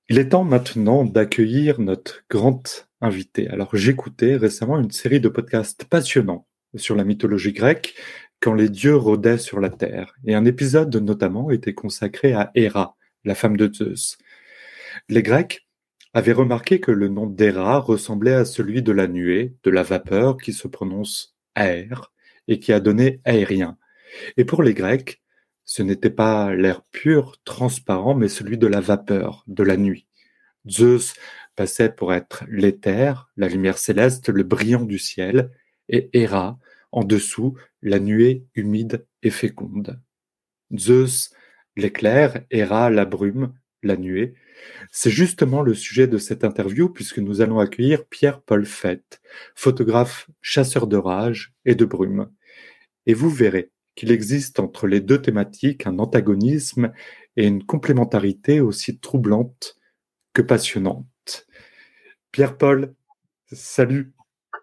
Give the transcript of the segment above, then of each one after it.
Il est temps maintenant d'accueillir notre grand invité. Alors, j'écoutais récemment une série de podcasts passionnants sur la mythologie grecque quand les dieux rôdaient sur la terre. Et un épisode notamment était consacré à Héra, la femme de Zeus. Les Grecs avaient remarqué que le nom d'Héra ressemblait à celui de la nuée, de la vapeur qui se prononce aër et qui a donné aérien. Et pour les Grecs, ce n'était pas l'air pur, transparent, mais celui de la vapeur, de la nuit. Zeus passait pour être l'éther, la lumière céleste, le brillant du ciel, et Héra, en dessous, la nuée humide et féconde. Zeus, l'éclair, Héra, la brume, la nuée. C'est justement le sujet de cette interview puisque nous allons accueillir Pierre-Paul Fette, photographe chasseur d'orage et de brume. Et vous verrez qu'il existe entre les deux thématiques un antagonisme et une complémentarité aussi troublante que passionnante. Pierre-Paul, salut.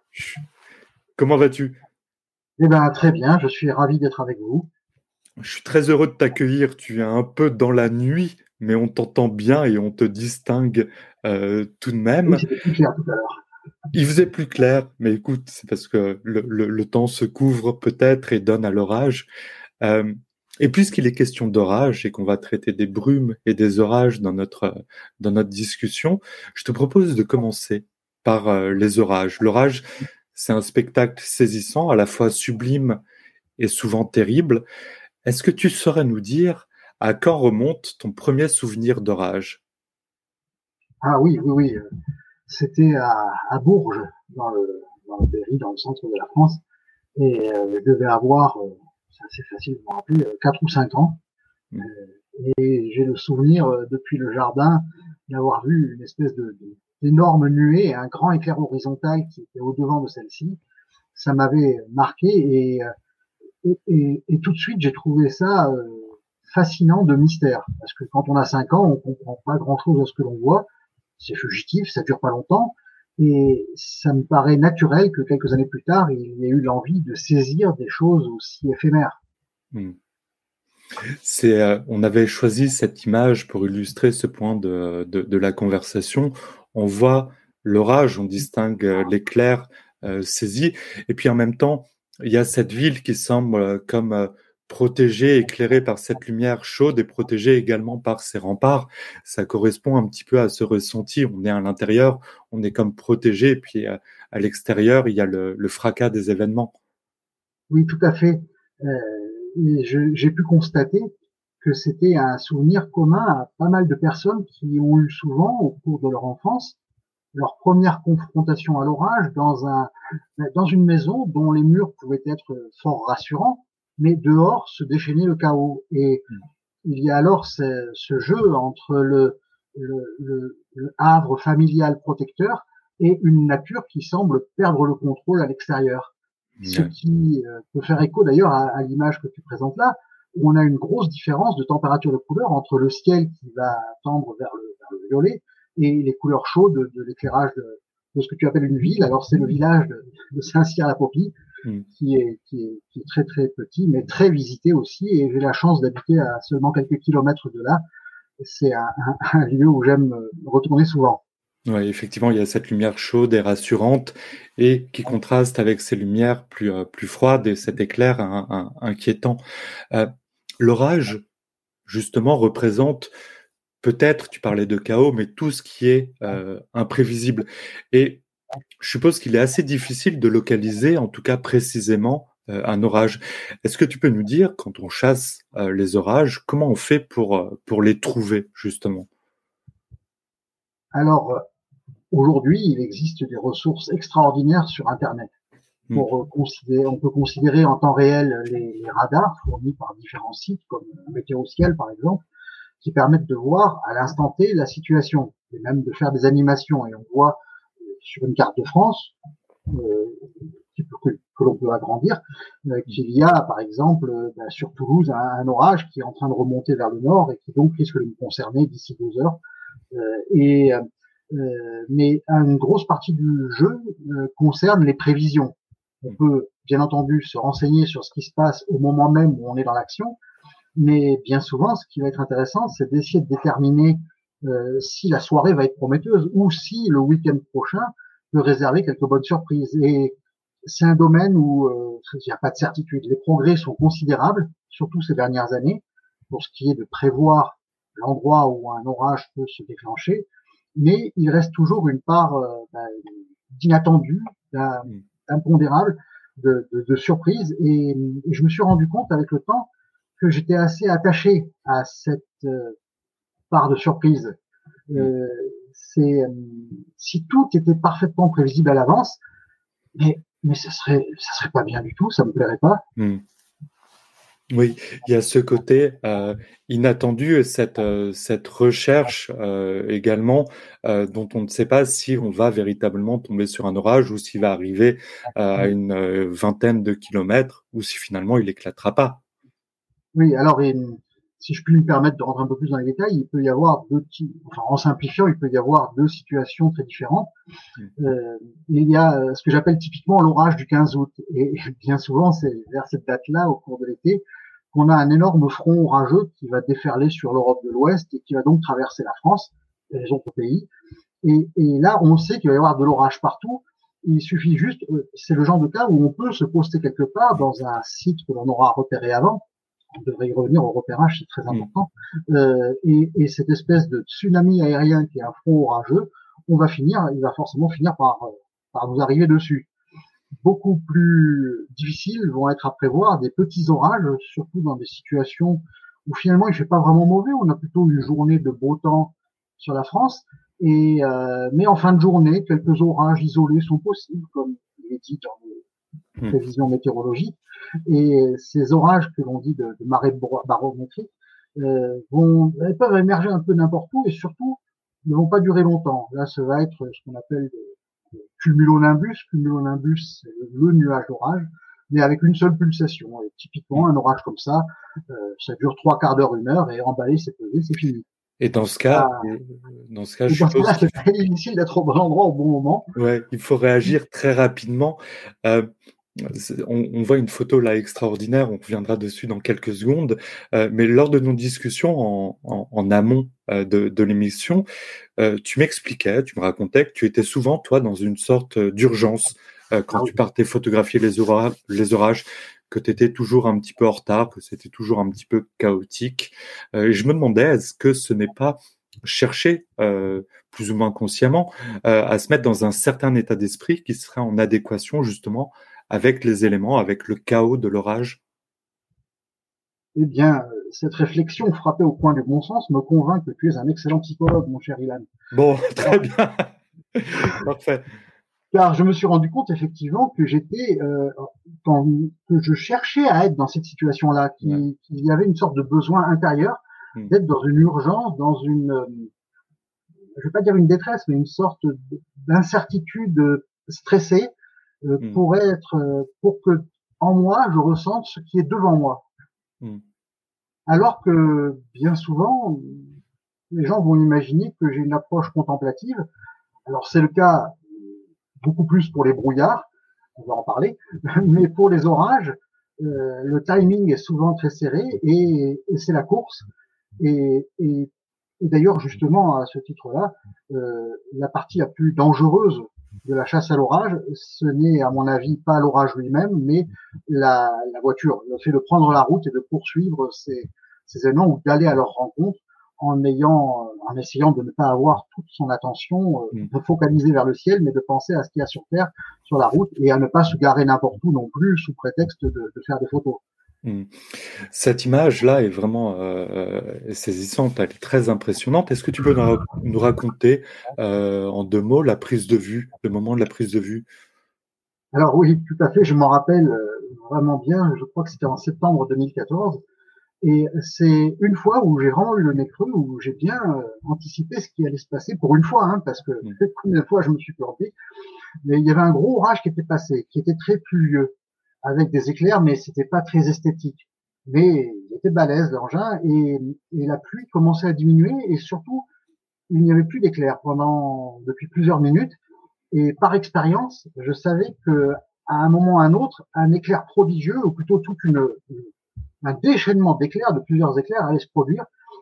Comment vas-tu? Eh ben, très bien, je suis ravi d'être avec vous. Je suis très heureux de t'accueillir. Tu es un peu dans la nuit, mais on t'entend bien et on te distingue tout de Oui, même. c'était plus clair tout à l'heure. Il faisait plus clair, mais écoute, c'est parce que le temps se couvre peut-être et donne à l'orage. Euh, et puisqu'il est question d'orage et qu'on va traiter des brumes et des orages dans notre discussion, je te propose de commencer par les orages. L'orage, c'est un spectacle saisissant, à la fois sublime et souvent terrible. Est-ce que tu saurais nous dire à quand remonte ton premier souvenir d'orage? Ah oui, oui, oui. C'était à Bourges, dans le Berry, dans le centre de la France. Et je devais avoir, c'est assez facile de me rappeler, 4 ou 5 ans. Hmm. Et j'ai le souvenir, depuis le jardin, d'avoir vu une espèce d'énorme nuée, un grand éclair horizontal qui était au-devant de celle-ci. Ça m'avait marqué et tout de suite, j'ai trouvé ça fascinant de mystère. Parce que quand on a 5 ans, on comprend pas grand-chose à ce que l'on voit. C'est fugitif, ça dure pas longtemps. Et ça me paraît naturel que quelques années plus tard, il y ait eu l'envie de saisir des choses aussi éphémères. Hmm. On avait choisi cette image pour illustrer ce point de la conversation. On voit l'orage, on distingue l'éclair saisi, et puis en même temps, il y a cette ville qui semble comme protégée, éclairée par cette lumière chaude et protégée également par ces remparts. Ça correspond un petit peu à ce ressenti. On est à l'intérieur, on est comme protégé, et puis à l'extérieur, il y a le fracas des événements. Oui, tout à fait. J'ai pu constater que c'était un souvenir commun à pas mal de personnes qui ont eu souvent, au cours de leur enfance, leur première confrontation à l'orage dans une maison dont les murs pouvaient être fort rassurants, mais dehors se déchaînait le chaos. Et il y a alors ce jeu entre le havre familial protecteur et une nature qui semble perdre le contrôle à l'extérieur. Ce Ouais. qui peut faire écho d'ailleurs à l'image que tu présentes là, où on a une grosse différence de température de couleur entre le ciel qui va tendre vers le violet et les couleurs chaudes de l'éclairage de ce que tu appelles une ville. Alors c'est le village de Saint-Cyr-la-Popie Mm. qui est très très petit, mais très visité aussi. Et j'ai la chance d'habiter à seulement quelques kilomètres de là. C'est un lieu où j'aime retourner souvent. Ouais, effectivement, il y a cette lumière chaude et rassurante et qui contraste avec ces lumières plus froides et cet éclair inquiétant. Euh, L'orage, justement, représente peut-être, tu parlais de chaos, mais tout ce qui est imprévisible. Et je suppose qu'il est assez difficile de localiser, en tout cas précisément, un orage. Est-ce que tu peux nous dire, quand on chasse les orages, comment on fait pour les trouver, justement? Alors aujourd'hui, il existe des ressources extraordinaires sur Internet. Hmm. On peut considérer en temps réel les radars fournis par différents sites comme Météo-Ciel par exemple, qui permettent de voir à l'instant T la situation et même de faire des animations. Et on voit sur une carte de France que l'on peut agrandir, qu'il y a par exemple sur Toulouse un orage qui est en train de remonter vers le nord et qui donc risque de nous concerner d'ici 2 heures. Et mais une grosse partie du jeu concerne les prévisions. On peut bien entendu se renseigner sur ce qui se passe au moment même où on est dans l'action, mais bien souvent, ce qui va être intéressant, c'est d'essayer de déterminer si la soirée va être prometteuse ou si le week-end prochain peut réserver quelques bonnes surprises. Et c'est un domaine où il n'y a pas de certitude. Les progrès sont considérables, surtout ces dernières années, pour ce qui est de prévoir l'endroit où un orage peut se déclencher, mais il reste toujours une part d'inattendu, d'impondérable, de surprise. Et je me suis rendu compte avec le temps que j'étais assez attaché à cette part de surprise. Si tout était parfaitement prévisible à l'avance, mais ça serait pas bien du tout, ça me plairait pas. Oui, il y a ce côté inattendu, cette recherche également dont on ne sait pas si on va véritablement tomber sur un orage ou s'il va arriver à une vingtaine de kilomètres ou si finalement il éclatera pas. Oui, alors si je puis me permettre de rentrer un peu plus dans les détails, il peut y avoir en simplifiant, il peut y avoir deux situations très différentes. Il y a ce que j'appelle typiquement l'orage du 15 août. Et bien souvent, c'est vers cette date-là, au cours de l'été, qu'on a un énorme front orageux qui va déferler sur l'Europe de l'Ouest et qui va donc traverser la France et les autres pays. Et là, on sait qu'il va y avoir de l'orage partout. Il suffit juste, c'est le genre de cas où on peut se poster quelque part dans un site que l'on aura repéré avant. On devrait y revenir au repérage, c'est très important. Et cette espèce de tsunami aérien qui est un front orageux, il va forcément finir par nous arriver dessus. Beaucoup plus difficiles vont être à prévoir des petits orages, surtout dans des situations où finalement il fait pas vraiment mauvais. On a plutôt une journée de beau temps sur la France, mais en fin de journée, quelques orages isolés sont possibles, comme il est dit dans les prévisions météorologiques. Et ces orages que l'on dit de marée barométrique elles peuvent émerger un peu n'importe où et surtout ne vont pas durer longtemps. Là, ça va être ce qu'on appelle cumulonimbus. Cumulonimbus, c'est le nuage d'orage, mais avec une seule pulsation. Et typiquement, un orage comme ça dure 3/4 d'heure, 1 heure, et emballé, c'est pesé, c'est fini. Et dans ce cas, je suppose que c'est très difficile d'être au bon endroit au bon moment. Ouais, il faut réagir très rapidement. On voit une photo là extraordinaire, on reviendra dessus dans quelques secondes, mais lors de nos discussions en amont de l'émission, tu m'expliquais, tu me racontais que tu étais souvent, toi, dans une sorte d'urgence quand tu partais photographier les orages, que tu étais toujours un petit peu en retard, que c'était toujours un petit peu chaotique. Et je me demandais, est-ce que ce n'est pas chercher, plus ou moins consciemment, à se mettre dans un certain état d'esprit qui serait en adéquation justement avec les éléments, avec le chaos de l'orage? Eh bien, cette réflexion frappée au coin du bon sens me convainc que tu es un excellent psychologue, mon cher Ilan. Bon, très bien. Parfait. Car je me suis rendu compte effectivement que que je cherchais à être dans cette situation-là, qu'il y avait une sorte de besoin intérieur d'être dans une urgence, dans je vais pas dire une détresse, mais une sorte d'incertitude stressée pour que en moi je ressente ce qui est devant moi. Alors que bien souvent, les gens vont imaginer que j'ai une approche contemplative. Alors c'est le cas beaucoup plus pour les brouillards, on va en parler, mais pour les orages, le timing est souvent très serré et c'est la course. Et d'ailleurs, justement, à ce titre-là, la partie la plus dangereuse de la chasse à l'orage, ce n'est, à mon avis, pas l'orage lui-même, mais la voiture, le fait de prendre la route et de poursuivre ces éléments ou d'aller à leur rencontre en essayant de ne pas avoir toute son attention de focaliser vers le ciel, mais de penser à ce qu'il y a sur Terre, sur la route, et à ne pas se garer n'importe où non plus sous prétexte de faire des photos. Cette image-là est vraiment saisissante, elle est très impressionnante. Est-ce que tu peux nous raconter en 2 mots la prise de vue, le moment de la prise de vue? Alors oui, tout à fait, je m'en rappelle vraiment bien, je crois que c'était en septembre 2014. Et c'est une fois où j'ai vraiment eu le nez creux, où j'ai bien anticipé ce qui allait se passer pour une fois, hein, parce que combien de fois je me suis planté. Mais il y avait un gros orage qui était passé, qui était très pluvieux, avec des éclairs, mais c'était pas très esthétique. Mais il était balèze l'engin et la pluie commençait à diminuer et surtout il n'y avait plus d'éclairs depuis plusieurs minutes. Et par expérience, je savais que à un moment ou à un autre, un éclair prodigieux, ou plutôt un déchaînement d'éclairs, de plusieurs éclairs allait se produire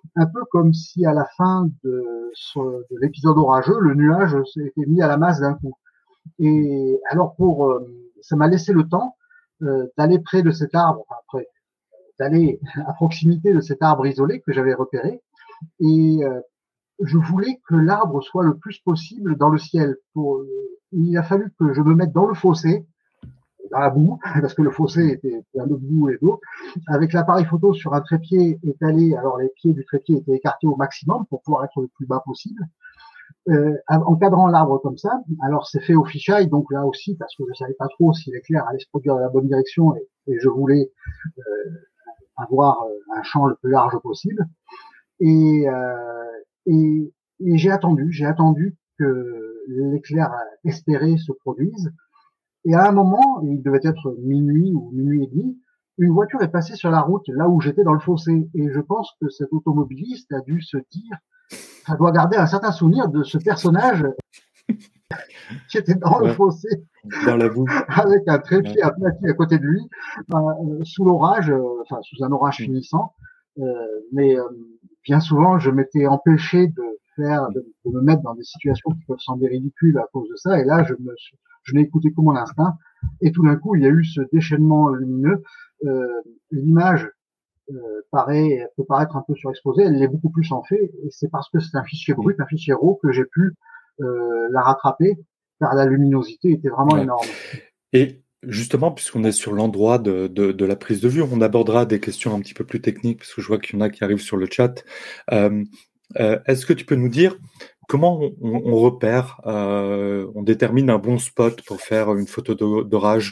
un peu comme si à la fin de l'épisode orageux, le nuage s'était mis à la masse d'un coup. Et alors ça m'a laissé le temps d'aller près de cet arbre, d'aller à proximité de cet arbre isolé que j'avais repéré, et je voulais que l'arbre soit le plus possible dans le ciel. Il a fallu que je me mette dans le fossé, dans la boue, parce que le fossé était plein de boue et d'eau, avec l'appareil photo sur un trépied étalé. Alors les pieds du trépied étaient écartés au maximum pour pouvoir être le plus bas possible, encadrant l'arbre comme ça. Alors c'est fait au fisheye, donc là aussi, parce que je savais pas trop si l'éclair allait se produire dans la bonne direction, et je voulais avoir un champ le plus large possible. Et, j'ai attendu que l'éclair espéré se produise. Et à un moment, il devait être minuit ou minuit et demi, une voiture est passée sur la route là où j'étais dans le fossé. Et je pense que cet automobiliste a dû se dire, ça doit garder un certain souvenir de ce personnage qui était dans le fossé, dans la boue, avec un trépied aplati à côté de lui, sous l'orage, enfin sous un orage finissant. Mais bien souvent, je m'étais empêché de me mettre dans des situations qui peuvent sembler ridicules à cause de ça. Et là, je n'ai écouté que mon instinct. Et tout d'un coup, il y a eu ce déchaînement lumineux. L'image peut paraître un peu surexposée. Elle l'est beaucoup plus en fait. Et c'est parce que c'est un fichier brut, un fichier RAW, que j'ai pu la rattraper, car la luminosité était vraiment énorme. Et justement, puisqu'on est sur l'endroit de la prise de vue, on abordera des questions un petit peu plus techniques, parce que je vois qu'il y en a qui arrivent sur le chat. Est-ce que tu peux nous dire comment on repère, on détermine un bon spot pour faire une photo d'orage,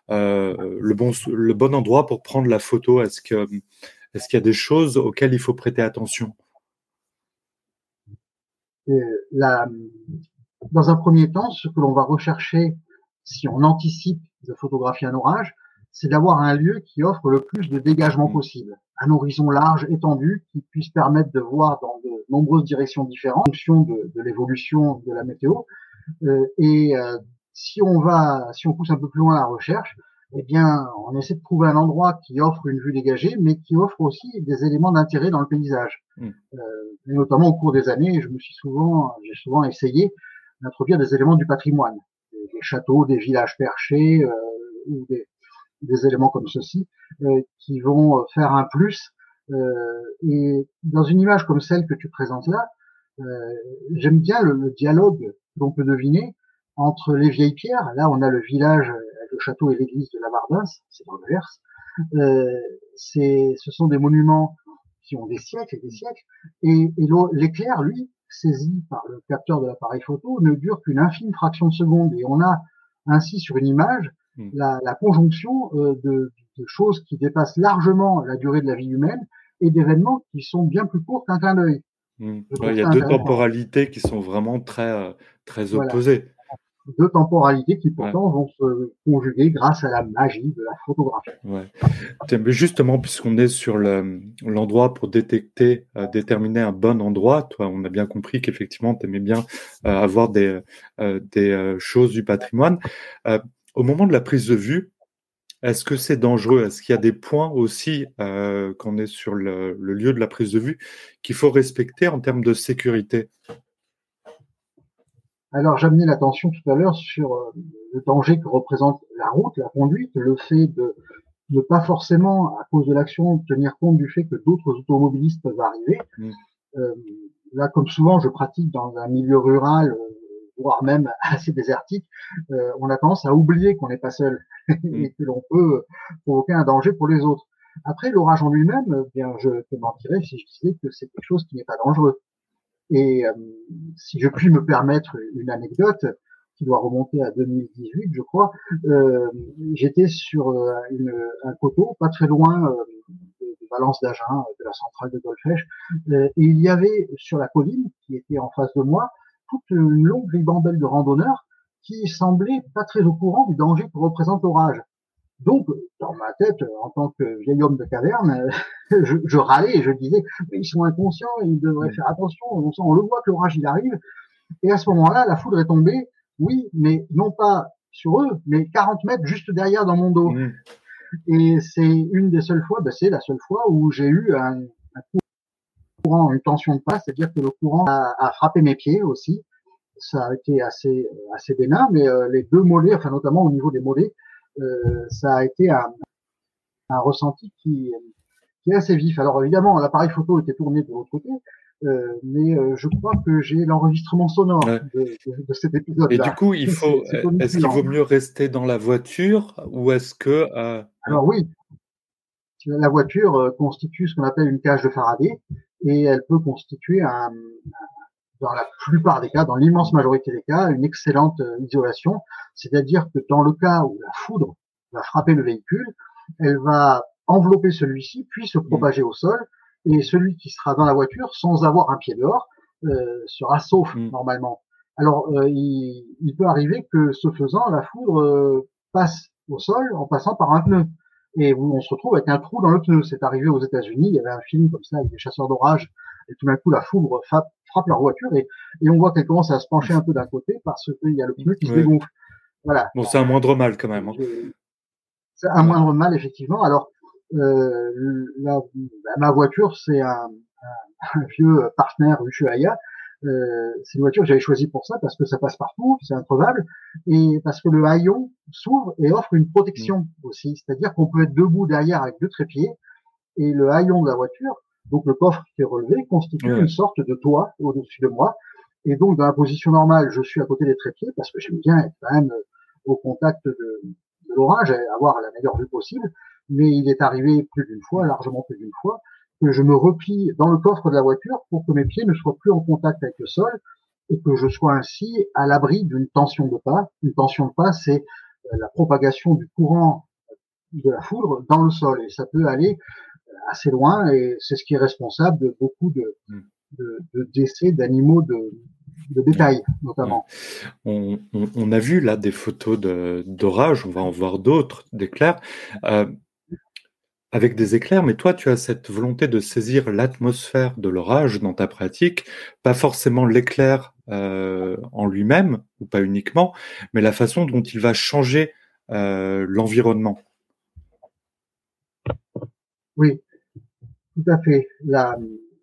le bon endroit pour prendre la photo? Est-ce qu'il y a des choses auxquelles il faut prêter attention? Dans un premier temps, ce que l'on va rechercher, si on anticipe de photographier un orage, c'est d'avoir un lieu qui offre le plus de dégagement possible. Un horizon large, étendu, qui puisse permettre de voir dans de nombreuses directions différentes, en fonction de l'évolution de la météo. Si on pousse un peu plus loin la recherche, eh bien, on essaie de trouver un endroit qui offre une vue dégagée, mais qui offre aussi des éléments d'intérêt dans le paysage. Et notamment au cours des années, j'ai souvent essayé d'introduire des éléments du patrimoine, des châteaux, des villages perchés, ou des éléments comme ceci, qui vont faire un plus. Et dans une image comme celle que tu présentes là, j'aime bien le dialogue qu'on peut deviner entre les vieilles pierres. Là, on a le village, le château et l'église de la Vardens, c'est dans le Gers. Ce sont des monuments qui ont des siècles et des siècles, et l'éclair, lui, saisi par le capteur de l'appareil photo, ne dure qu'une infime fraction de seconde, et on a ainsi sur une image la conjonction de choses qui dépassent largement la durée de la vie humaine et d'événements qui sont bien plus courts qu'un clin d'œil. Il y a deux temporalités qui sont vraiment très, très opposées. Deux temporalités qui pourtant vont se conjuguer grâce à la magie de la photographie. Mais justement, puisqu'on est sur l'endroit pour déterminer un bon endroit, toi, on a bien compris qu'effectivement, tu aimais bien avoir des choses du patrimoine. Au moment de la prise de vue, est-ce que c'est dangereux? Est-ce qu'il y a des points aussi, quand on est sur le lieu de la prise de vue, qu'il faut respecter en termes de sécurité? Alors, j'amenais l'attention tout à l'heure sur le danger que représente la route, la conduite, le fait de ne pas forcément, à cause de l'action, tenir compte du fait que d'autres automobilistes peuvent arriver. Là, comme souvent, je pratique dans un milieu rural, voire même assez désertique, on a tendance à oublier qu'on n'est pas seul et que l'on peut provoquer un danger pour les autres. Après, l'orage en lui-même, bien, je te mentirais si je disais que c'est quelque chose qui n'est pas dangereux. Et si je puis me permettre une anecdote qui doit remonter à 2018, je crois, j'étais sur un coteau, pas très loin de Valence d'Agen, de la centrale de Golfech, et il y avait sur la colline qui était en face de moi toute une longue ribambelle de randonneurs qui semblaient pas très au courant du danger que représente l'orage. Donc, dans ma tête, en tant que vieil homme de caverne, je râlais et je disais, mais ils sont inconscients, ils devraient faire attention, on le voit que l'orage il arrive. Et à ce moment-là, la foudre est tombée, oui, mais non pas sur eux, mais 40 mètres juste derrière dans mon dos. Et c'est une des seules fois, c'est la seule fois où j'ai eu un coup. courant, une tension de pas, c'est-à-dire que le courant a frappé mes pieds aussi. Ça a été assez bénin, mais les deux mollets, enfin notamment au niveau des mollets, ça a été un ressenti qui est assez vif. Alors évidemment, l'appareil photo était tourné de l'autre côté, mais je crois que j'ai l'enregistrement sonore Ouais. de cet Et épisode-là. du coup, est-ce qu'il vaut mieux rester dans la voiture ou est-ce que... ouais. Alors oui, la voiture constitue ce qu'on appelle une cage de Faraday et elle peut constituer dans la plupart des cas, dans l'immense majorité des cas, une excellente isolation. C'est-à-dire que dans le cas où la foudre va frapper le véhicule, elle va envelopper celui-ci, puis se propager au sol, et celui qui sera dans la voiture, sans avoir un pied dehors, sera sauf normalement. Alors, il peut arriver que, ce faisant, la foudre passe au sol en passant par un pneu. Et où on se retrouve avec un trou dans le pneu. C'est arrivé aux États-Unis, il y avait un film comme ça avec des chasseurs d'orage, et tout d'un coup la foudre frappe leur voiture et on voit qu'elle commence à se pencher un peu d'un côté parce qu'il y a le pneu qui se dégonfle. Voilà. Bon, c'est un moindre mal quand même. Hein. C'est un moindre mal, effectivement. Alors, ma voiture, c'est un vieux partenaire Ushuaïa. C'est une voiture que j'avais choisie pour ça parce que ça passe partout, c'est introvable, et parce que le haillon s'ouvre et offre une protection aussi. C'est-à-dire qu'on peut être debout derrière avec deux trépieds et le haillon de la voiture, donc le coffre qui est relevé, constitue une sorte de toit au-dessus de moi. Et donc, dans la position normale, je suis à côté des trépieds parce que j'aime bien être quand même au contact de l'orage, avoir la meilleure vue possible. Mais il est arrivé plus d'une fois, largement plus d'une fois, que je me replie dans le coffre de la voiture pour que mes pieds ne soient plus en contact avec le sol et que je sois ainsi à l'abri d'une tension de pas. Une tension de pas, c'est la propagation du courant de la foudre dans le sol et ça peut aller assez loin et c'est ce qui est responsable de beaucoup de décès d'animaux de bétail notamment. On a vu là des photos d'orage, on va en voir d'autres, d'éclairs, avec des éclairs, mais toi tu as cette volonté de saisir l'atmosphère de l'orage dans ta pratique, pas forcément l'éclair en lui-même, ou pas uniquement, mais la façon dont il va changer l'environnement. Oui, tout à fait. Là,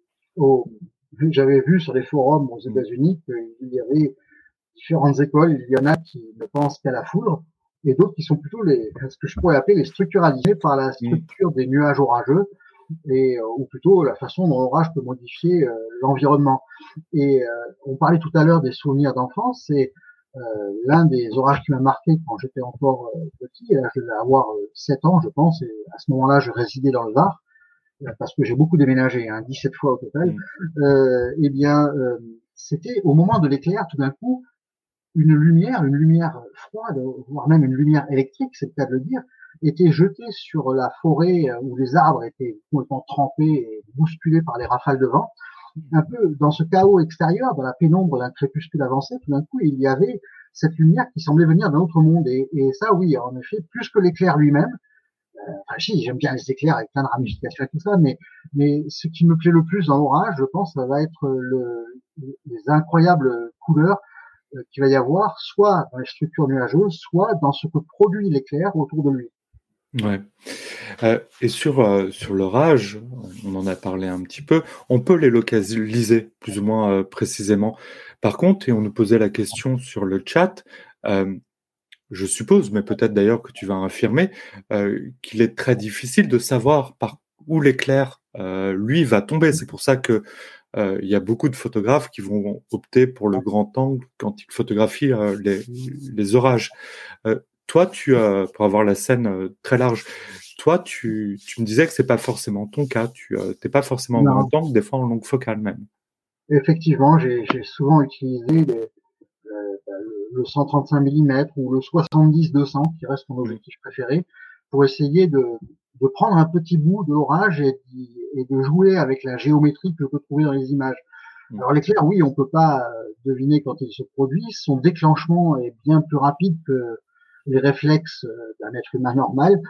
j'avais vu sur les forums aux États-Unis qu'il y avait différentes écoles. Il y en a qui ne pensent qu'à la foudre et d'autres qui sont plutôt ce que je pourrais appeler les structuralisés par la structure des nuages orageux et ou plutôt la façon dont l'orage peut modifier l'environnement. Et on parlait tout à l'heure des souvenirs d'enfance. C'est l'un des orages qui m'a marqué quand j'étais encore petit. Je devais avoir 7 ans, je pense. Et à ce moment-là, je résidais dans le Var parce que j'ai beaucoup déménagé, 17 fois au total. Eh bien, c'était au moment de l'éclair, tout d'un coup, une lumière froide, voire même une lumière électrique, c'est le cas de le dire, était jetée sur la forêt où les arbres étaient complètement trempés et bousculés par les rafales de vent. Un peu dans ce chaos extérieur, dans la pénombre d'un crépuscule avancé, tout d'un coup, il y avait cette lumière qui semblait venir d'un autre monde. Et ça, oui, en effet, plus que l'éclair lui-même. Enfin, si, j'aime bien les éclairs avec plein de ramifications et tout ça, mais ce qui me plaît le plus dans l'orage, je pense, ça va être les incroyables couleurs qu'il va y avoir, soit dans les structures nuageuses, soit dans ce que produit l'éclair autour de lui. Ouais. Et sur l'orage, on en a parlé un petit peu, on peut les localiser plus ou moins précisément. Par contre, et on nous posait la question sur le chat, je suppose, mais peut-être d'ailleurs que tu vas affirmer, qu'il est très difficile de savoir par où l'éclair, lui, va tomber. C'est pour ça que il y a beaucoup de photographes qui vont opter pour le grand angle quand ils photographient les orages. Toi, pour avoir la scène très large, toi, tu me disais que c'est pas forcément ton cas. Tu t'es pas forcément en grand angle, des fois en longue focale même. Effectivement, j'ai souvent utilisé le 135 mm ou le 70-200, qui reste mon objectif préféré, pour essayer de prendre un petit bout de l'orage et de jouer avec la géométrie que je peux trouver dans les images. Alors l'éclair, oui, on peut pas deviner quand il se produit. Son déclenchement est bien plus rapide que les réflexes d'un être humain normal.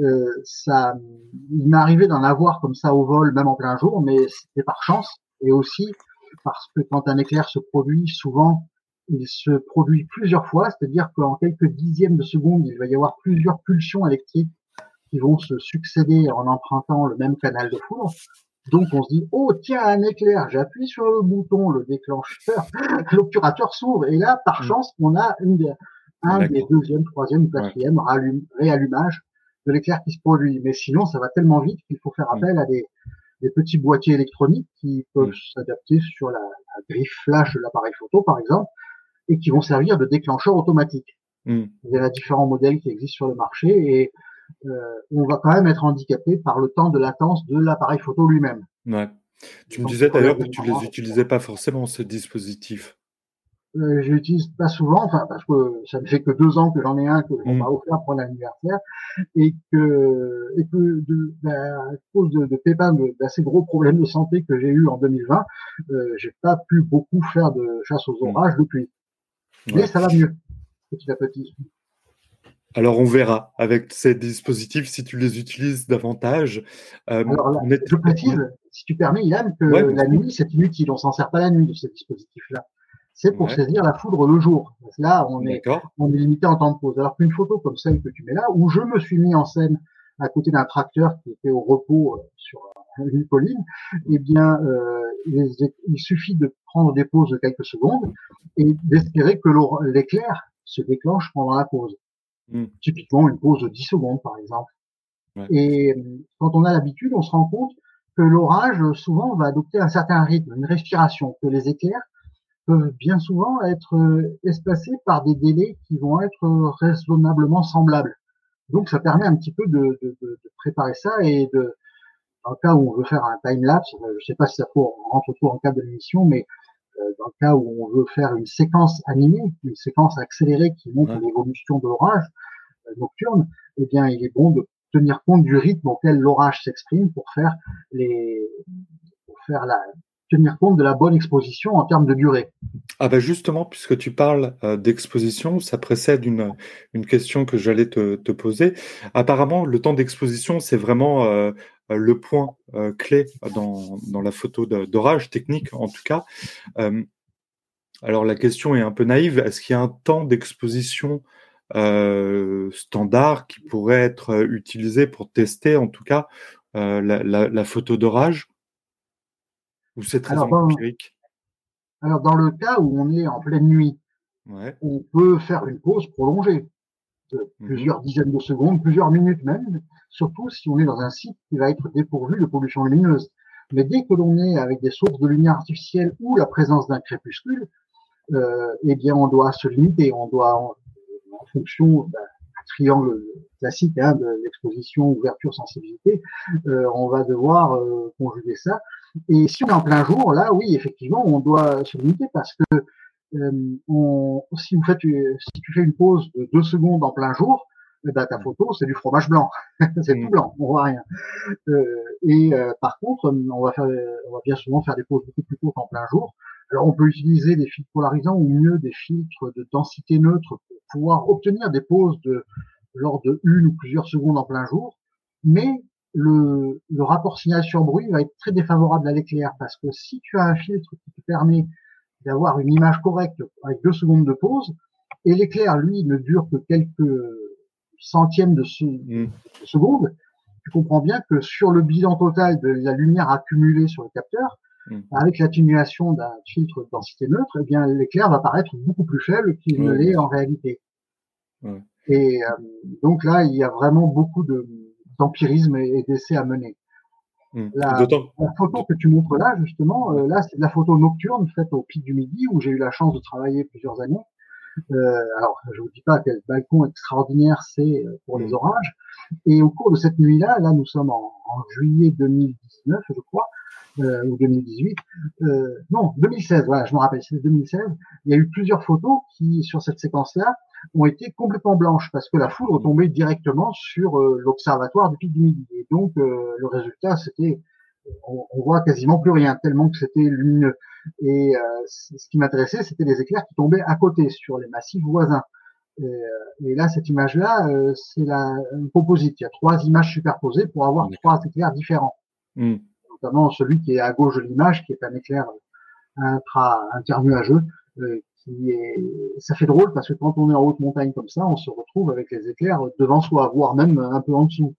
Il m'est arrivé d'en avoir comme ça au vol, même en plein jour, mais c'était par chance et aussi parce que quand un éclair se produit, souvent il se produit plusieurs fois, c'est-à-dire qu'en quelques dixièmes de seconde, il va y avoir plusieurs pulsions électriques qui vont se succéder en empruntant le même canal de foudre. Donc on se dit, oh tiens, un éclair, j'appuie sur le bouton, le déclencheur, l'obturateur s'ouvre, et là, par chance, on a un des D'accord. deuxième, troisième ou Ouais. quatrième réallumage de l'éclair qui se produit. Mais sinon, ça va tellement vite qu'il faut faire Mm. appel à des petits boîtiers électroniques qui peuvent Mm. s'adapter sur la griffe flash de l'appareil photo, par exemple, et qui vont servir de déclencheur automatique. Mm. Il y a différents modèles qui existent sur le marché, et on va quand même être handicapé par le temps de latence de l'appareil photo lui-même. Ouais. Tu me Donc, disais il faut d'ailleurs lève que les tu bras. les utilisais pas forcément, ce dispositif. Je l'utilise pas souvent, enfin parce que ça ne fait que 2 ans que j'en ai un que l'on m'a Mm. offert pour l'anniversaire, à cause de pépins d'assez gros problèmes de santé que j'ai eu en 2020, j'ai pas pu beaucoup faire de chasse aux Mm. orages depuis. Mais Ouais. ça va mieux petit à petit. Alors on verra avec ces dispositifs si tu les utilises davantage. Alors là, On est, je précise, on est... si tu permets, Yann, que Ouais, bien la sûr. nuit c'est inutile, on s'en sert pas la nuit de ces dispositifs-là. C'est pour Ouais, saisir la foudre le jour. Là, d'accord. on est limité en temps de pause. Alors qu'une photo comme celle que tu mets là, où je me suis mis en scène à côté d'un tracteur qui était au repos sur une colline, eh bien, il suffit de prendre des pauses de quelques secondes et d'espérer que l'éclair se déclenche pendant la pause. Mm. Typiquement une pause de 10 secondes, par exemple. Ouais. Et quand on a l'habitude, on se rend compte que l'orage, souvent, va adopter un certain rythme, une respiration, que les éclairs peuvent bien souvent être espacés par des délais qui vont être raisonnablement semblables. Donc ça permet un petit peu de préparer ça et dans le cas où on veut faire un time-lapse, je ne sais pas si ça rentre tout en cadre de l'émission, mais dans le cas où on veut faire une séquence animée, une séquence accélérée qui montre Ouais. l'évolution de l'orage nocturne, eh bien il est bon de tenir compte du rythme auquel l'orage s'exprime les, pour faire tenir compte de la bonne exposition en termes de durée. Ah bah justement, puisque tu parles d'exposition, ça précède une question que j'allais te poser. Apparemment, le temps d'exposition, c'est vraiment le point clé dans la photo d'orage, technique en tout cas. Euh, alors la question est un peu naïve. Est-ce qu'il y a un temps d'exposition standard qui pourrait être utilisé pour tester en tout cas la photo d'orage, ou c'est très Alors dans, empirique? alors dans le cas où on est en pleine nuit, Ouais. on peut faire une pause prolongée de Mhm. plusieurs dizaines de secondes, plusieurs minutes même, surtout si on est dans un site qui va être dépourvu de pollution lumineuse. Mais dès que l'on est avec des sources de lumière artificielle ou la présence d'un crépuscule, eh bien on doit se limiter, on doit en fonction d'un triangle classique de l'exposition, ouverture, sensibilité, on va devoir conjuguer ça. Et si on est en plein jour, là oui, effectivement, on doit se limiter parce que si tu fais une pause de 2 secondes en plein jour, eh ben, ta photo c'est du fromage blanc, c'est tout Mhm. blanc, on voit rien. Par contre, on va bien souvent faire des pauses beaucoup plus courtes en plein jour. Alors on peut utiliser des filtres polarisants ou mieux des filtres de densité neutre pour pouvoir obtenir des pauses de genre de 1 ou plusieurs secondes en plein jour, mais le rapport signal sur bruit va être très défavorable à l'éclair parce que si tu as un filtre qui te permet d'avoir une image correcte avec 2 secondes de pause, et l'éclair, lui, ne dure que quelques centièmes Mhm. de seconde, tu comprends bien que sur le bilan total de la lumière accumulée sur le capteur, Mhm. avec l'atténuation d'un filtre de densité neutre, eh bien l'éclair va paraître beaucoup plus faible qu'il ne Ouais, bien l'est en sûr. réalité. Ouais. Et donc là, il y a vraiment beaucoup d'empirisme et d'essais à mener. Mhm. La, la photo que tu montres là, justement, Ouais. là, c'est de la photo nocturne faite au pic du Midi, où j'ai eu la chance de travailler plusieurs années. Alors, je vous dis pas quel balcon extraordinaire c'est pour les Mhm. orages. Et au cours de cette nuit-là, là, nous sommes en juillet 2019, je crois, ou 2018, non, 2016, voilà, je me rappelle, c'est 2016. Il y a eu plusieurs photos qui, sur cette séquence-là, ont été complètement blanches parce que la foudre Mhm. tombait directement sur l'observatoire du pic du Midi. Et donc, le résultat, c'était, on voit quasiment plus rien, tellement que c'était lumineux. Et ce qui m'intéressait, c'était les éclairs qui tombaient à côté, sur les massifs voisins. Et là, cette image-là, c'est une composite. Il y a 3 images superposées pour avoir D'accord. 3 éclairs différents. Mhm. Notamment celui qui est à gauche de l'image, qui est un éclair internuageux, ça fait drôle parce que quand on est en haute montagne comme ça, on se retrouve avec les éclairs devant soi, voire même un peu en dessous.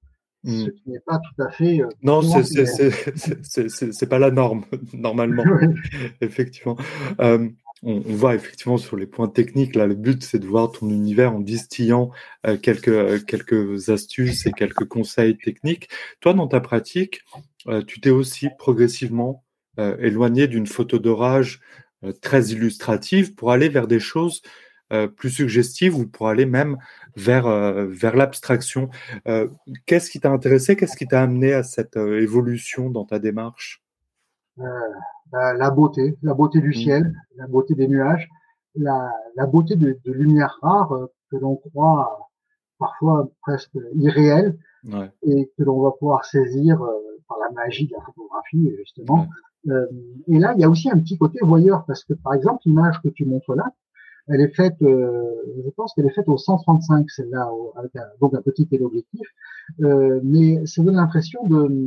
ce qui n'est pas tout à fait non, courant. c'est pas la norme, normalement, effectivement. On voit effectivement sur les points techniques, là, le but, c'est de voir ton univers en distillant quelques astuces et quelques conseils techniques. Toi, dans ta pratique, tu t'es aussi progressivement éloigné d'une photo d'orage très illustrative pour aller vers des choses plus suggestives ou pour aller même vers l'abstraction. Qu'est-ce qui t'a intéressé? Qu'est-ce qui t'a amené à cette évolution dans ta démarche? Euh, la beauté du Mmh. ciel, la beauté des nuages, la beauté de lumière rare que l'on croit parfois presque irréelle Ouais, et que l'on va pouvoir saisir par la magie de la photographie, justement. ouais, Euh, et là, il y a aussi un petit côté voyeur, parce que par exemple, l'image que tu montres là, elle est faite, je pense qu'elle est faite au 135, celle-là, avec donc un petit téléobjectif, mais ça donne l'impression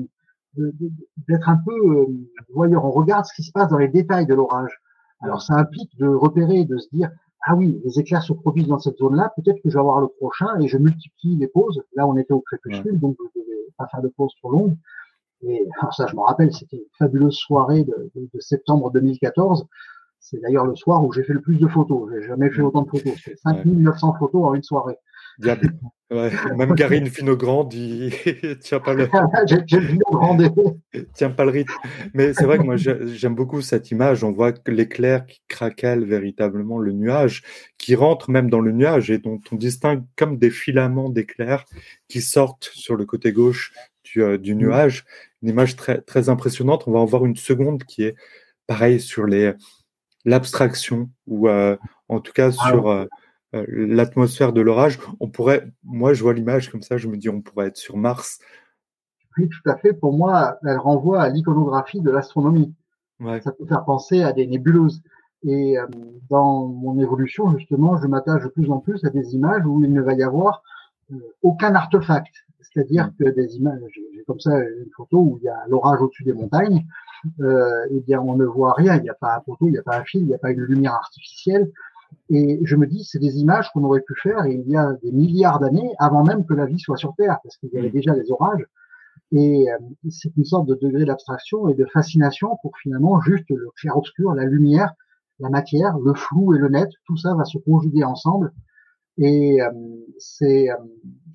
d'être un peu voyeur. On regarde ce qui se passe dans les détails de l'orage. Alors ouais, ça implique de repérer, de se dire, ah oui, les éclairs se produisent dans cette zone-là, peut-être que je vais avoir le prochain, et je multiplie les pauses. Là, on était au ouais. crépuscule, donc je ne devais pas faire de pause trop longue. Et alors ça, je me rappelle, c'était une fabuleuse soirée de septembre 2014. C'est d'ailleurs le soir où j'ai fait le plus de photos. J'ai jamais fait Mmh. autant de photos. C'était Ouais. 5900 photos en une soirée. Diable. Ouais. Même Garine Finogrand dit tient pas le J'ai le vidéo grandé. tient pas le rythme. Mais c'est vrai que moi j'aime beaucoup cette image. On voit que l'éclair qui craquelle véritablement le nuage, qui rentre même dans le nuage et dont on distingue comme des filaments d'éclairs qui sortent sur le côté gauche du nuage. Une image très très impressionnante. On va en voir une seconde qui est pareil sur l'abstraction ou en tout cas sur l'atmosphère de l'orage. On pourrait, moi je vois l'image comme ça, je me dis on pourrait être sur Mars. Oui, tout à fait. Pour moi, elle renvoie à l'iconographie de l'astronomie. Ouais. Ça peut faire penser à des nébuleuses. Et dans mon évolution, justement, je m'attache de plus en plus à des images où il ne va y avoir aucun artefact. C'est-à-dire Mm. que des images, j'ai comme ça une photo où il y a l'orage au-dessus des montagnes, eh bien on ne voit rien, il n'y a pas un poteau, il n'y a pas un fil, il n'y a pas une lumière artificielle. Et je me dis, c'est des images qu'on aurait pu faire il y a des milliards d'années, avant même que la vie soit sur Terre, parce qu'il y avait Mm. déjà des orages. Et c'est une sorte de degré d'abstraction et de fascination pour finalement juste le clair-obscur, la lumière, la matière, le flou et le net, tout ça va se conjuguer ensemble. Et c'est euh,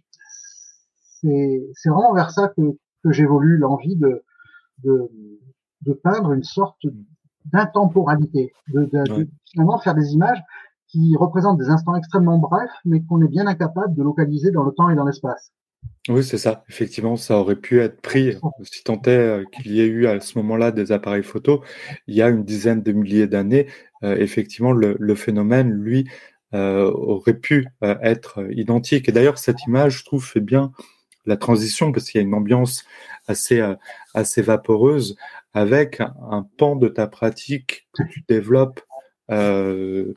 c'est vraiment vers ça que j'évolue, l'envie de, de peindre une sorte d'intemporalité, Ouais. finalement faire des images qui représentent des instants extrêmement brefs, mais qu'on est bien incapable de localiser dans le temps et dans l'espace. Oui, c'est ça. Effectivement, ça aurait pu être pris, si tant est qu'il y ait eu à ce moment-là des appareils photo, il y a une dizaine de milliers d'années, effectivement, le phénomène, lui, aurait pu être identique. Et d'ailleurs, cette image, je trouve, fait bien la transition parce qu'il y a une ambiance assez, assez vaporeuse avec un pan de ta pratique que tu développes euh,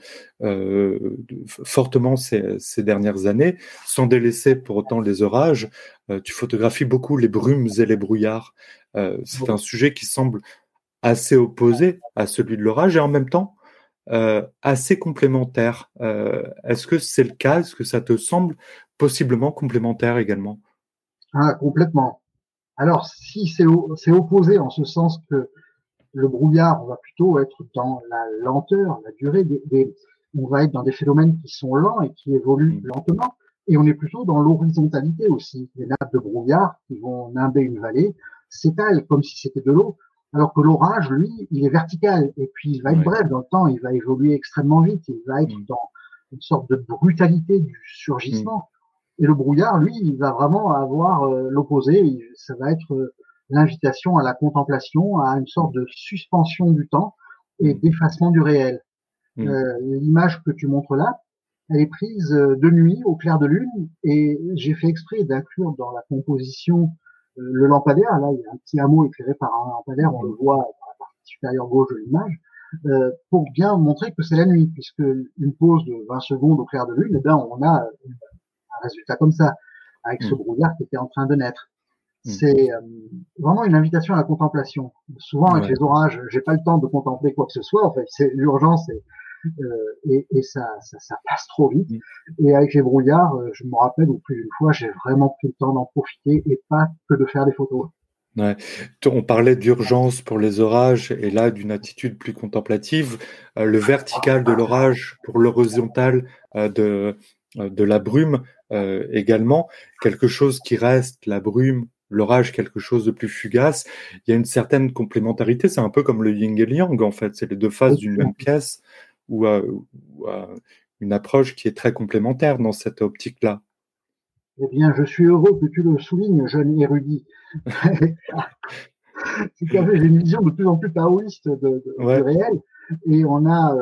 fortement ces dernières années, sans délaisser pour autant les orages. Tu photographies beaucoup les brumes et les brouillards. C'est un sujet qui semble assez opposé à celui de l'orage et en même temps assez complémentaire. Est-ce que c'est le cas? Est-ce que ça te semble possiblement complémentaire également? Ah, complètement. Alors, si c'est opposé en ce sens que le brouillard, on va plutôt être dans la lenteur, la durée on va être dans des phénomènes qui sont lents et qui évoluent Mm. lentement. Et on est plutôt dans l'horizontalité aussi. Les nappes de brouillard qui vont nimber une vallée s'étalent comme si c'était de l'eau. Alors que l'orage, lui, il est vertical. Et puis, il va être Ouais. bref dans le temps. Il va évoluer extrêmement vite. Il va être Mm. dans une sorte de brutalité du Mm. surgissement. Et le brouillard, lui, il va vraiment avoir l'opposé. Ça va être l'invitation à la contemplation, à une sorte de suspension du temps et Mm. d'effacement du réel. Mm. L'image que tu montres là, elle est prise de nuit au clair de lune et j'ai fait exprès d'inclure dans la composition le lampadaire. Là, il y a un petit hameau éclairé par un lampadaire, on le Mm. voit dans la partie supérieure gauche de l'image, pour bien montrer que c'est la nuit, puisque une pause de 20 secondes au clair de lune, eh bien, on a un résultat comme ça, avec ce Mm. brouillard qui était en train de naître. Mm. C'est vraiment une invitation à la contemplation. Souvent avec Ouais. les orages, j'ai pas le temps de contempler quoi que ce soit. En fait, c'est l'urgence, et ça passe trop vite. Et avec les brouillards, je me rappelle où plus d'une fois, j'ai vraiment pris le temps d'en profiter et pas que de faire des photos. Ouais. On parlait d'urgence pour les orages et là d'une attitude plus contemplative. Le vertical de l'orage pour l'horizontal de la brume également. Quelque chose qui reste, la brume, l'orage, quelque chose de plus fugace. Il y a une certaine complémentarité. C'est un peu comme le yin et le yang en fait. C'est les deux faces d'une même pièce ou une approche qui est très complémentaire dans cette optique-là. Eh bien, je suis heureux que tu le soulignes, jeune érudit. C'est qu'en fait, j'ai une vision de plus en plus taoïste du Ouais. réel, et on a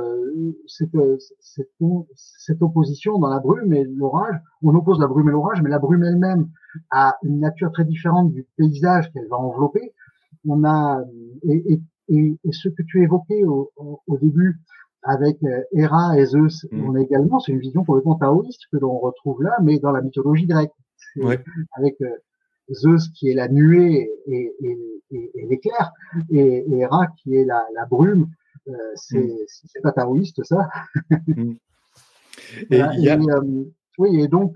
cette opposition dans la brume et l'orage. On oppose la brume et l'orage, mais la brume elle-même a une nature très différente du paysage qu'elle va envelopper. On a et ce que tu évoquais au début avec Héra et Zeus, on a également, c'est une vision complètement taoïste que l'on retrouve là, mais dans la mythologie grecque. Ouais. Avec Zeus qui est la nuée et l'éclair, et Héra qui est la brume. C'est pas taoïste ça. Voilà. Oui, et donc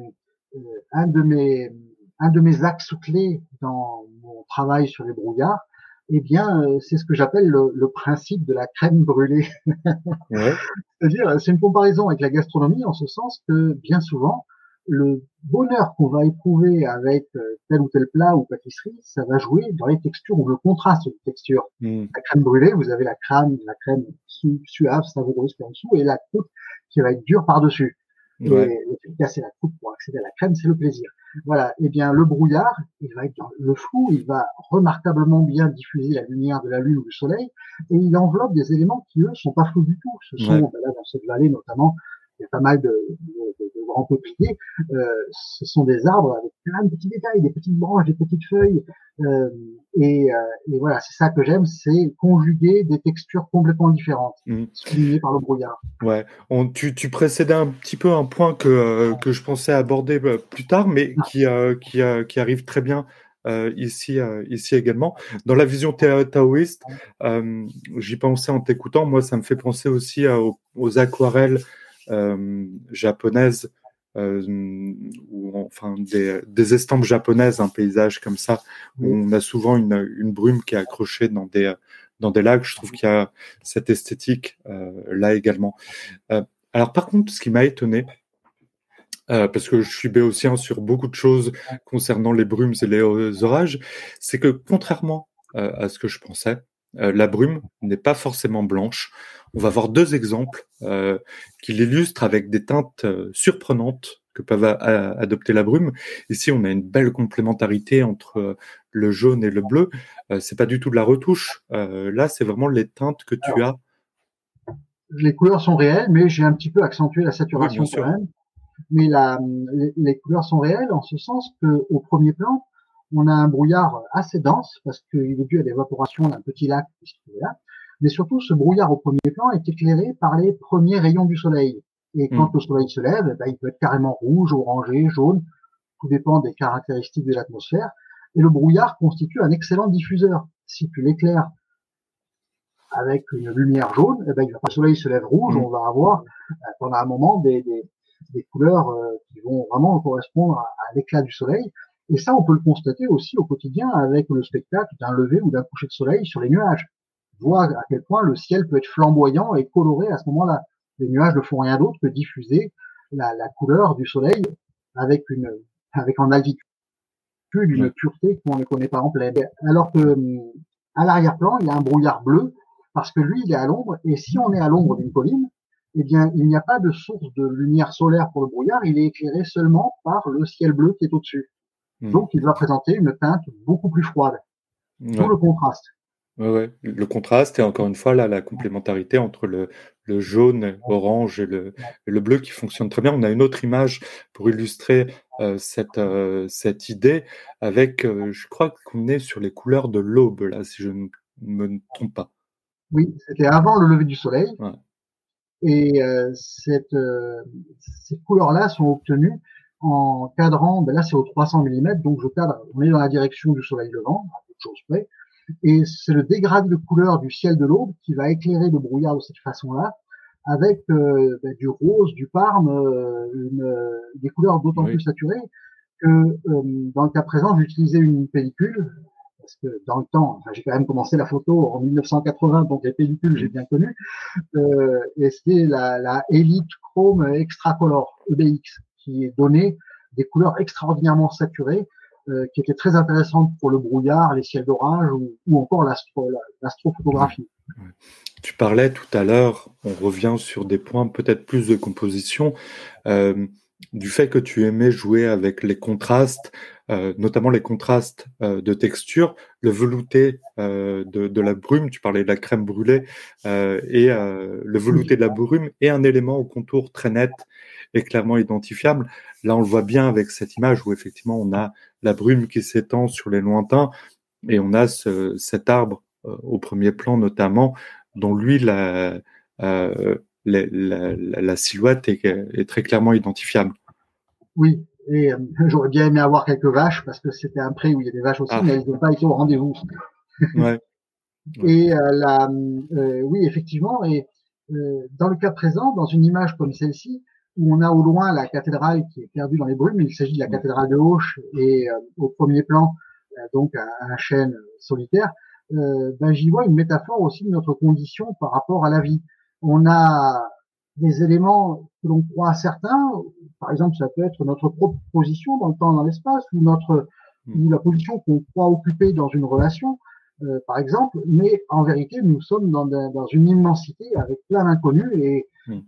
un de mes axes clés dans mon travail sur les brouillards, eh bien, c'est ce que j'appelle le principe de la crème brûlée. Ouais. C'est-à-dire, c'est une comparaison avec la gastronomie en ce sens que bien souvent, le bonheur qu'on va éprouver avec tel ou tel plat ou pâtisserie, ça va jouer dans les textures ou le contraste de textures. La crème brûlée, vous avez la crème suave, savoureuse qui est en dessous, et la croûte qui va être dure par-dessus. Et le fait de casser la croûte pour accéder à la crème, c'est le plaisir. Voilà. Eh bien, le brouillard, il va être dans le flou, il va remarquablement bien diffuser la lumière de la lune ou du soleil, et il enveloppe des éléments qui, eux, sont pas flous du tout. Ce sont, là, dans cette vallée, notamment, il y a pas mal de grands peupliers. Ce sont des arbres avec plein de petits détails, des petites branches, des petites feuilles. Et voilà, c'est ça que j'aime, c'est conjuguer des textures complètement différentes, soulignées par le brouillard. Ouais, tu précédais un petit peu un point que je pensais aborder plus tard, mais qui arrive très bien ici également. Dans la vision taoïste, j'y pensais en t'écoutant, moi ça me fait penser aussi aux aquarelles japonaises, ou enfin des estampes japonaises, un paysage comme ça, où on a souvent une brume qui est accrochée dans des lacs. Je trouve qu'il y a cette esthétique là également. Alors par contre, ce qui m'a étonné, parce que je suis béotien sur beaucoup de choses concernant les brumes et les orages, c'est que contrairement à ce que je pensais, la brume n'est pas forcément blanche. On va voir deux exemples qui l'illustrent avec des teintes surprenantes que peuvent adopter la brume. Ici, on a une belle complémentarité entre le jaune et le bleu. C'est pas du tout de la retouche. Là, c'est vraiment les teintes que tu as. Les couleurs sont réelles, mais j'ai un petit peu accentué la saturation quand même. Mais les couleurs sont réelles en ce sens que, au premier plan, on a un brouillard assez dense parce qu'il est dû à l'évaporation d'un petit lac qui est là. Mais surtout, ce brouillard au premier plan est éclairé par les premiers rayons du soleil. Et quand le soleil se lève, il peut être carrément rouge, orangé, jaune. Tout dépend des caractéristiques de l'atmosphère. Et le brouillard constitue un excellent diffuseur. Si tu l'éclaires avec une lumière jaune, quand le soleil se lève rouge, on va avoir pendant un moment des couleurs qui vont vraiment correspondre à l'éclat du soleil. Et ça, on peut le constater aussi au quotidien avec le spectacle d'un lever ou d'un coucher de soleil sur les nuages. On voit à quel point le ciel peut être flamboyant et coloré à ce moment-là. Les nuages ne font rien d'autre que diffuser la couleur du soleil avec en altitude une pureté qu'on ne connaît pas en pleine. Alors que à l'arrière-plan, il y a un brouillard bleu parce que lui, il est à l'ombre. Et si on est à l'ombre d'une colline, eh bien, il n'y a pas de source de lumière solaire pour le brouillard. Il est éclairé seulement par le ciel bleu qui est au-dessus. Donc, il va présenter une teinte beaucoup plus froide. D'où le contraste. Ouais. Le contraste et encore une fois là, la complémentarité entre le jaune, orange et le bleu qui fonctionne très bien. On a une autre image pour illustrer cette idée avec, je crois qu'on est sur les couleurs de l'aube là, si je ne me trompe pas. Oui, c'était avant le lever du soleil. Ouais. Et ces couleurs-là sont obtenues en cadrant, là c'est au 300 mm, donc je cadre, on est dans la direction du soleil levant, à toute chose près, et c'est le dégradé de couleur du ciel de l'aube qui va éclairer le brouillard de cette façon-là, avec du rose, du parme, des couleurs d'autant plus Oui. saturées que dans le cas présent, j'utilisais une pellicule parce que dans le temps, enfin, j'ai quand même commencé la photo en 1980, donc les pellicules j'ai Mm. bien connu, et c'était la Elite Chrome Extra Color EBX qui donnait des couleurs extraordinairement saturées, qui étaient très intéressantes pour le brouillard, les ciels d'orage ou encore Ouais. l'astrophotographie. Ouais. Tu parlais tout à l'heure, on revient sur des points peut-être plus de composition, euh, du fait que tu aimais jouer avec les contrastes, notamment les contrastes de texture, le velouté de la brume, tu parlais de la crème brûlée, et le velouté de la brume et un élément au contour très net et clairement identifiable. Là, on le voit bien avec cette image où effectivement on a la brume qui s'étend sur les lointains et on a cet arbre au premier plan notamment, dont lui, euh, la silhouette est très clairement identifiable. Oui, et j'aurais bien aimé avoir quelques vaches parce que c'était un pré où il y a des vaches aussi, Ah, mais elles n'ont pas été au rendez-vous. ouais, ouais. Et oui, effectivement, et dans le cas présent, dans une image comme celle-ci, où on a au loin la cathédrale qui est perdue dans les brumes, il s'agit de la Mm, cathédrale de Auch, et au premier plan, donc un chêne solitaire, j'y vois une métaphore aussi de notre condition par rapport à la vie. On a des éléments que l'on croit incertains, par exemple, ça peut être notre propre position dans le temps, dans l'espace, mm, ou la position qu'on croit occuper dans une relation, par exemple, mais en vérité, nous sommes dans une immensité avec plein d'inconnus mm.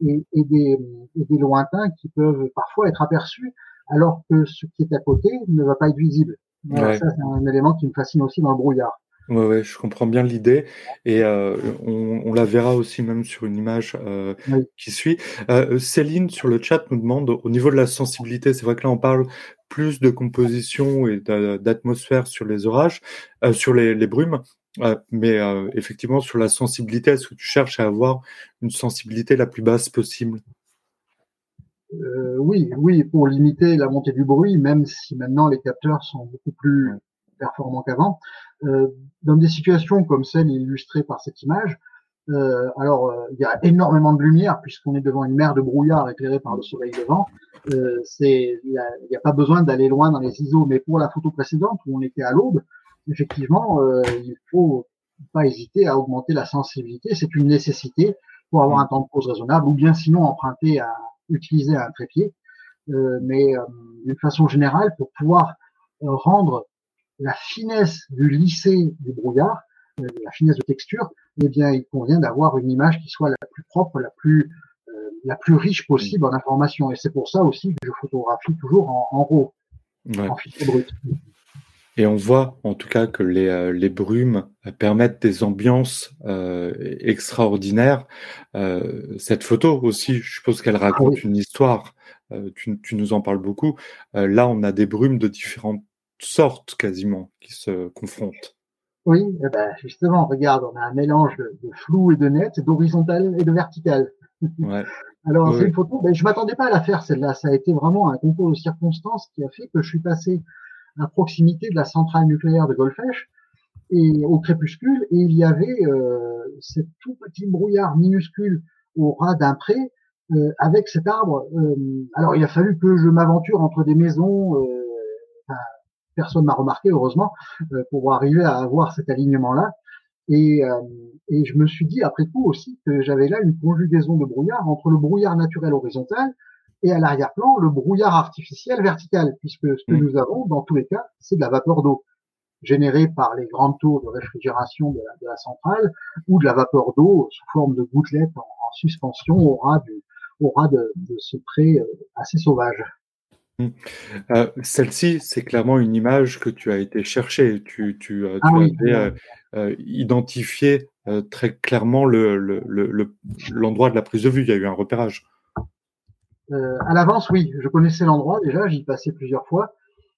et des lointains qui peuvent parfois être aperçus, alors que ce qui est à côté ne va pas être visible. Voilà, Ouais. ça, c'est un élément qui me fascine aussi dans le brouillard. Ouais, ouais, je comprends bien l'idée et on la verra aussi même sur une image Oui. qui suit. Céline sur le chat nous demande au niveau de la sensibilité, c'est vrai que là on parle plus de composition et d'atmosphère sur les orages, sur les brumes, mais effectivement sur la sensibilité, est-ce que tu cherches à avoir une sensibilité la plus basse possible? Oui, oui, pour limiter la montée du bruit, même si maintenant les capteurs sont beaucoup plus Ouais. performants qu'avant. Euh, dans des situations comme celle illustrée par cette image, il y a énormément de lumière puisqu'on est devant une mer de brouillard éclairée par le Mm. soleil levant. Il y a pas besoin d'aller loin dans les ISO, mais pour la photo précédente où on était à l'aube, effectivement, il faut pas hésiter à augmenter la sensibilité. C'est une nécessité pour avoir un Mm. temps de pause raisonnable, ou bien sinon emprunter à utiliser un trépied. Mais d'une façon générale, pour pouvoir rendre la finesse du lissé du brouillard, la finesse de texture, eh bien, il convient d'avoir une image qui soit la plus propre, la plus riche Mm. possible en information. Et c'est pour ça aussi que je photographie toujours en RAW, Ouais. en fichier brut. Et on voit en tout cas que les brumes permettent des ambiances extraordinaires. Cette photo aussi, je suppose qu'elle Ah oui, raconte une histoire. Tu nous en parles beaucoup. Là, on a des brumes de différentes sortes quasiment qui se confrontent. oui, eh ben, justement, regarde, on a un mélange de flou et de net, d'horizontal et de vertical. Ouais, Alors, ouais, c'est une ouais. photo, ben, je m'attendais pas à la faire, celle-là. Ça a été vraiment un concours de circonstances qui a fait que je suis passé à proximité de la centrale nucléaire de Golfech et au crépuscule, et il y avait ce tout petit brouillard minuscule au ras d'un pré avec cet arbre. Alors, il a fallu que je m'aventure entre des maisons. Enfin, personne m'a remarqué, heureusement, pour arriver à avoir cet alignement-là. Et, euh, et je me suis dit après coup aussi que j'avais là une conjugaison de brouillard entre le brouillard naturel horizontal et à l'arrière-plan le brouillard artificiel vertical, puisque ce que Mm. nous avons dans tous les cas, c'est de la vapeur d'eau générée par les grandes tours de réfrigération de la centrale ou de la vapeur d'eau sous forme de gouttelettes en suspension au ras de ce pré assez sauvage. Mm. Celle-ci, c'est clairement une image que tu as été chercher. Ah Tu oui, avais identifié très clairement l'endroit de la prise de vue. Il y a eu un repérage. à l'avance, oui, je connaissais l'endroit déjà, j'y passais plusieurs fois.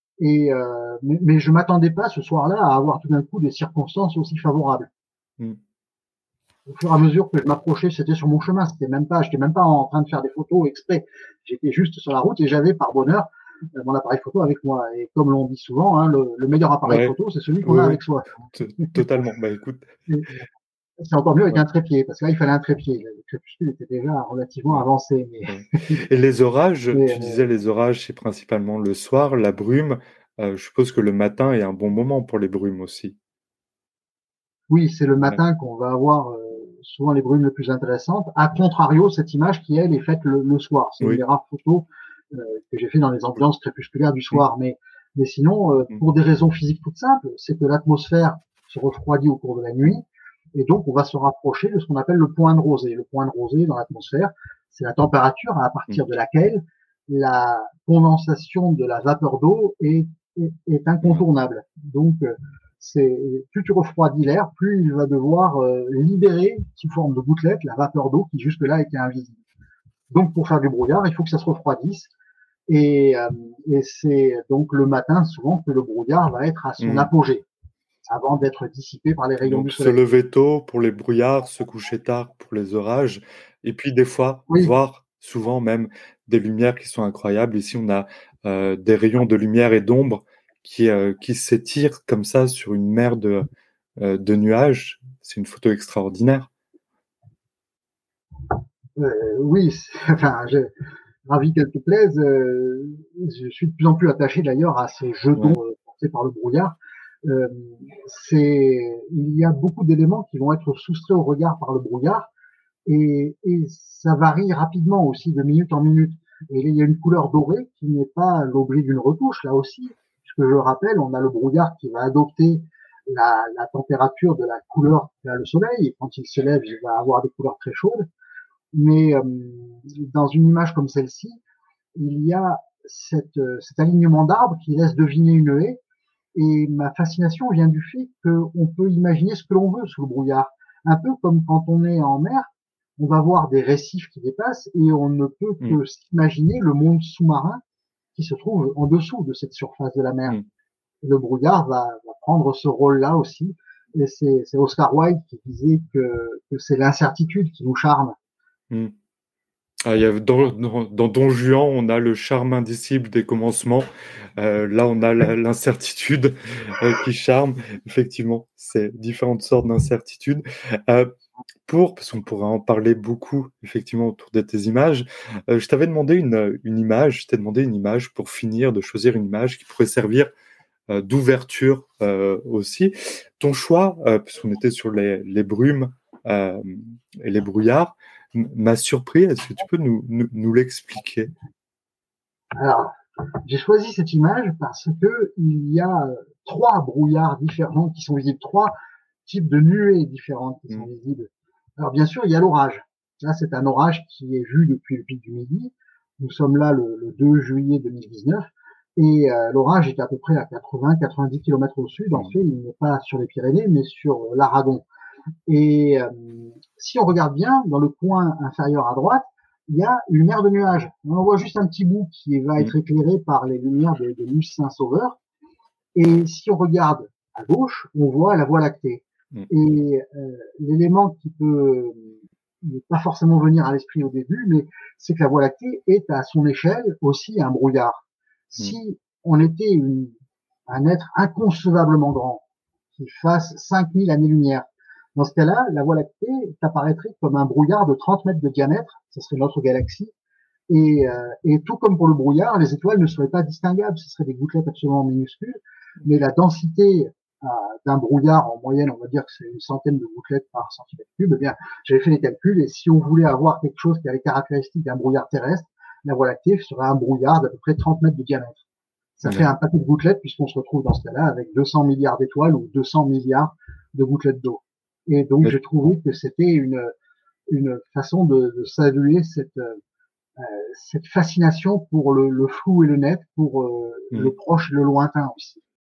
Mais je m'attendais pas ce soir-là à avoir tout d'un coup des circonstances aussi favorables. Mm. Au fur et à mesure que je m'approchais, c'était sur mon chemin. J'étais même pas en train de faire des photos exprès. J'étais juste sur la route et j'avais par bonheur mon appareil photo avec moi. Et comme l'on dit souvent, hein, le meilleur appareil Ouais, photo, c'est celui qu'on oui, a oui, avec soi. totalement. Bah écoute. C'est encore mieux avec Ouais. un trépied, parce que là, il fallait un trépied. Le crépuscule était déjà relativement Ouais. avancé, Ouais. Et les orages, mais tu disais les orages, c'est principalement le soir, la brume. Je suppose que le matin est un bon moment pour les brumes aussi. oui, c'est le Ouais. matin qu'on va avoir souvent les brumes les plus intéressantes. A contrario, cette image qui, elle, est faite le soir. C'est une des Oui. rares photos euh, que j'ai fait dans les ambiances crépusculaires du Mm, soir. Mais sinon, mm, pour des raisons physiques toutes simples, c'est que l'atmosphère se refroidit au cours de la nuit, et donc on va se rapprocher de ce qu'on appelle le point de rosée. Le point de rosée dans l'atmosphère, c'est la température à mm, partir de laquelle la condensation de la vapeur d'eau est ouais. incontournable. Donc, c'est plus tu refroidis l'air, plus il va devoir libérer sous forme de gouttelettes la vapeur d'eau qui jusque-là était invisible. Donc pour faire du brouillard, il faut que ça se refroidisse et, euh, et c'est donc le matin souvent que le brouillard va être à son Mm. apogée avant d'être dissipé par les rayons du Donc se soleil. lever tôt pour les brouillards, se coucher tard pour les orages, et puis des fois, Oui, voir souvent même des lumières qui sont incroyables. Ici, on a des rayons de lumière et d'ombre qui s'étirent comme ça sur une mer de nuages. C'est une photo extraordinaire. oui, enfin, ravi qu'elle te plaise. Je suis de plus en plus attaché d'ailleurs à ces jetons Ouais. portés par le brouillard. Euh, il y a beaucoup d'éléments qui vont être soustraits au regard par le brouillard et ça varie rapidement aussi de minute en minute. Et il y a une couleur dorée qui n'est pas l'objet d'une retouche là aussi, puisque je rappelle, on a le brouillard qui va adopter la température de la couleur qu'a le soleil, et quand il se lève, il va avoir des couleurs très chaudes. Mais dans une image comme celle-ci, il y a cet alignement d'arbres qui laisse deviner une haie. Et ma fascination vient du fait qu'on peut imaginer ce que l'on veut sous le brouillard. Un peu comme quand on est en mer, on va voir des récifs qui dépassent et on ne peut Mm, que s'imaginer le monde sous-marin qui se trouve en dessous de cette surface de la mer. mm, Et le brouillard va prendre ce rôle-là aussi. Et c'est Oscar Wilde qui disait que c'est l'incertitude qui nous charme. mm. Ah, dans Don Juan, on a le charme indicible des commencements. Là, on a l'incertitude qui charme. Effectivement, c'est différentes sortes d'incertitudes. Euh, parce qu'on pourrait en parler beaucoup, effectivement, autour de tes images, je t'avais demandé une image, je t'ai demandé une image pour finir, de choisir une image qui pourrait servir d'ouverture aussi. Ton choix, puisqu'on était sur les brumes euh, et les brouillards, m'a surpris. Est-ce que tu peux nous l'expliquer? Alors, j'ai choisi cette image parce que il y a trois brouillards différents qui sont visibles, trois types de nuées différentes qui sont Mm, visibles. Alors bien sûr, il y a l'orage. Là, c'est un orage qui est vu depuis le pic du Midi. Nous sommes là le 2 juillet 2019 et l'orage est à peu près à 80-90 km au sud. En mm, fait, il n'est pas sur les Pyrénées, mais sur l'Aragon. Et si on regarde bien, dans le coin inférieur à droite, il y a une mer de nuages. On en voit juste un petit bout qui va mm, être éclairé par les lumières de Luce Saint-Sauveur. Et si on regarde à gauche, on voit la Voie lactée. mm, Et l'élément qui peut ne pas forcément venir à l'esprit au début, mais c'est que la Voie lactée est à son échelle aussi un brouillard. mm, Si on était un être inconcevablement grand, qui fasse 5000 années-lumière, dans ce cas-là, la Voie lactée apparaîtrait comme un brouillard de 30 mètres de diamètre, ce serait notre galaxie, et tout comme pour le brouillard, les étoiles ne seraient pas distinguables, ce seraient des gouttelettes absolument minuscules, mais la densité d'un brouillard, en moyenne, on va dire que c'est une centaine de gouttelettes par centimètre cube, eh bien, j'avais fait les calculs, et si on voulait avoir quelque chose qui a les caractéristiques d'un brouillard terrestre, la Voie lactée serait un brouillard d'à peu près 30 mètres de diamètre. Ça fait ouais. un paquet de gouttelettes puisqu'on se retrouve dans ce cas-là avec 200 milliards d'étoiles ou 200 milliards de gouttelettes d'eau. Et donc, Mais, j'ai trouvé que c'était une façon de saluer cette fascination pour le flou et le net, pour le mm. proche et le lointain aussi.